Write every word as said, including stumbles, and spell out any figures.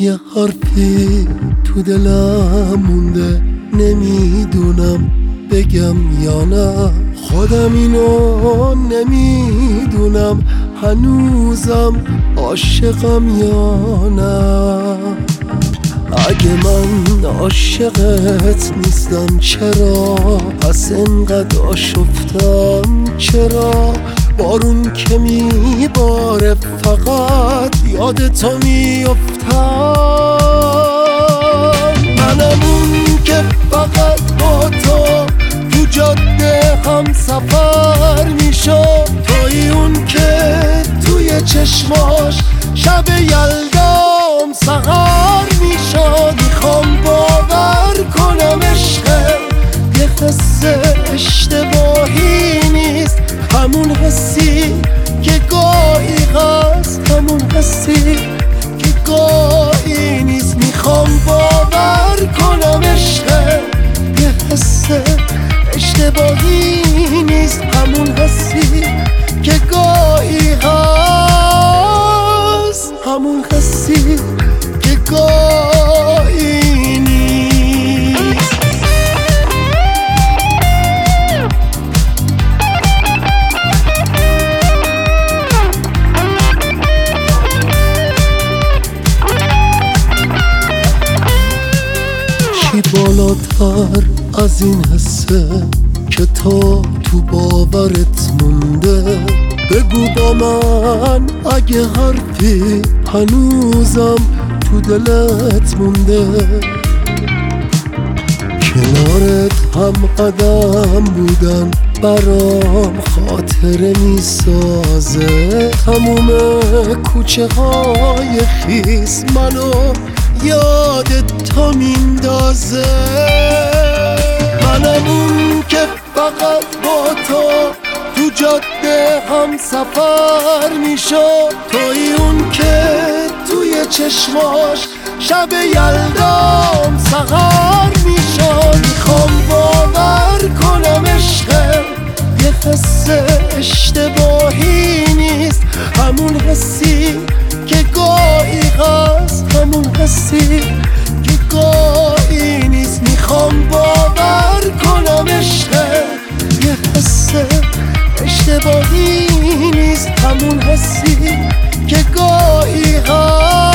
یه حرفی تو دلم مونده، نمیدونم بگم یا نه. خودم اینو نمیدونم هنوزم عاشقم یا نه. اگه من عاشقت نیستم چرا پس انقدر آشفتم؟ چرا بارون که میباره فقط یاد تو میافتم؟ منم اون که فقط با تو تو جاده هم سفر میشم، توی اون که توی چشماش شب یلدام سهر میشم. میخوام باور کنم عشق یه حس اشتباهی نیست، همون حسی که گاهی هست، همون حسی که گاهی نیست. میخوام باور کنم عشق یه حس اشتباهی نیست، همون حسی که گاهی هست، همون حسی که گاهی نیست. چی بالاتر از این حسه که تا تو باورت مونده؟ بگو با من اگه حرفی هنوزم تو دلت مونده. کنارت هم قدم بودن برام خاطره میسازه، تموم کوچه های خیس منو یادت تا میندازه. منم اون که فقط با تو تو جاده هم سفر میشم، توی اون که توی چشماش شب یلدام سهر میشم. میخوام باور کنم عشق یه حس اشتباهی نیست، همون حسی که گاهی هست، همون حسی که گاهی نیست. میخوام باور کنم عشق یه حس اشتباهی نیست، همون حسی که گاهی هست.